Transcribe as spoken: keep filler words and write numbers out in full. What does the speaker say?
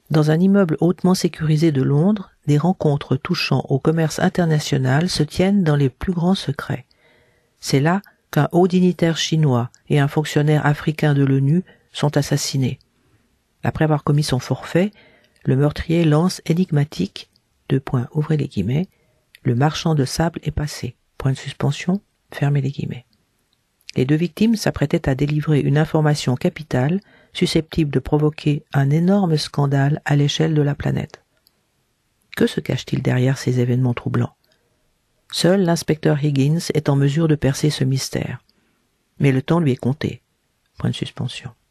Dans un immeuble hautement sécurisé de Londres, des rencontres touchant au commerce international se tiennent dans les plus grands secrets. C'est là qu'un haut dignitaire chinois et un fonctionnaire africain de l'ONU sont assassinés. Après avoir commis son forfait, le meurtrier lance énigmatique, deux points, ouvrez les guillemets, le marchand de sable est passé, point de suspension, fermez les guillemets. Les deux victimes s'apprêtaient à délivrer une information capitale susceptible de provoquer un énorme scandale à l'échelle de la planète. Que se cache-t-il derrière ces événements troublants? Seul l'inspecteur Higgins est en mesure de percer ce mystère. Mais le temps lui est compté. Point de suspension.